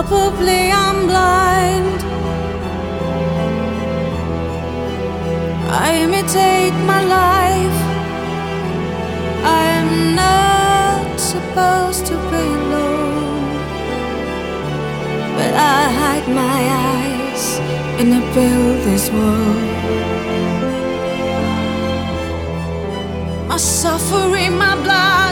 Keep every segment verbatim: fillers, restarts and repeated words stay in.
Probably I'm blind. I imitate my life. I am not supposed to be alone, but I hide my eyes in a builder's wall. My suffering, my blood.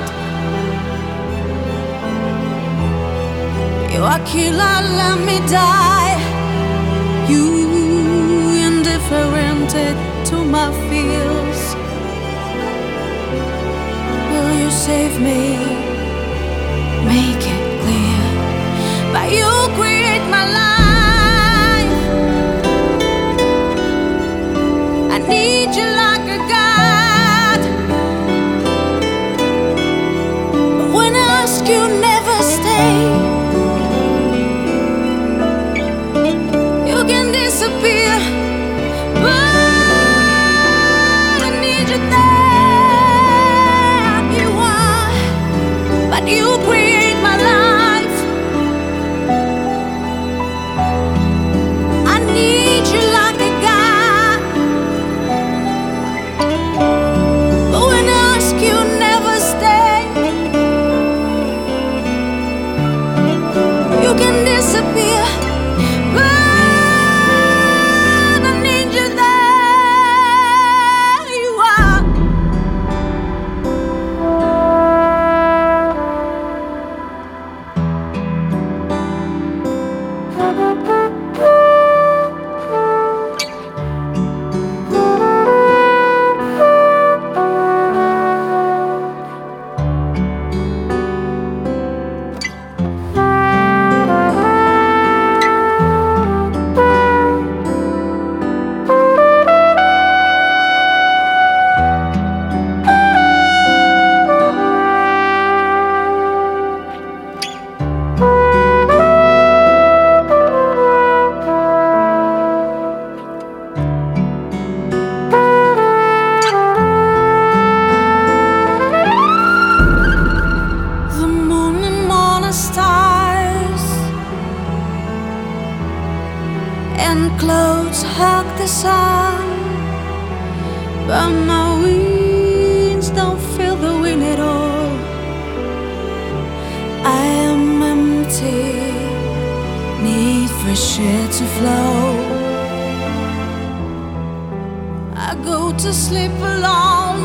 You are killer, let me die. You indifferented to my fears. Will you save me? Make it clear. But you create my life. I need you like a god. But when I ask you, never stay. You can disappear, but I need you there. You are, but you create my life. I need you like a god, but when I ask you, never stay. You can disappear, and clouds hug the sun, but my wings don't feel the wind at all. I am empty, need fresh air to flow. I go to sleep alone.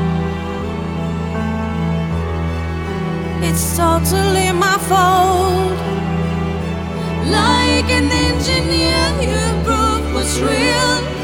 It's totally my fault. Like an engineer, you prove what's real.